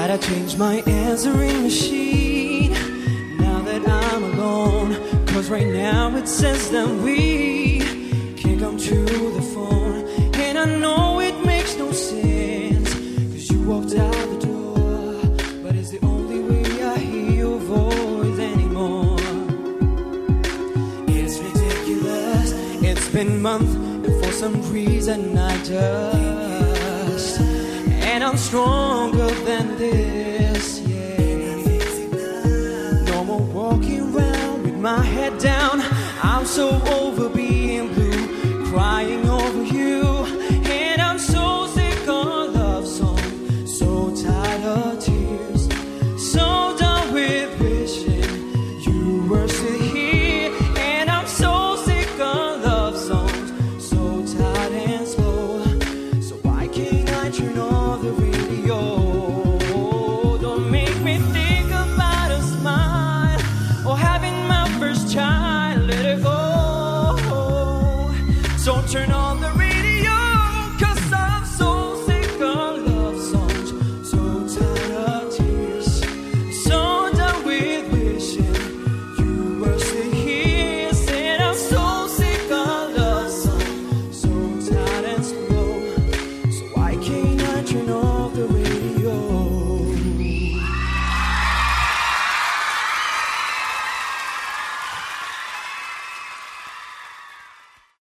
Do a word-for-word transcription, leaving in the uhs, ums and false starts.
Gotta change my answering machine now that I'm alone. Cause right now it says that we can't come to the phone. And I know it makes no sense, cause you walked out the door, but it's the only way I hear your voice anymore. It's ridiculous, it's been months, and for some reason I just, and I'm stronger than this, yeah. No more walking around with my head down, I'm so old.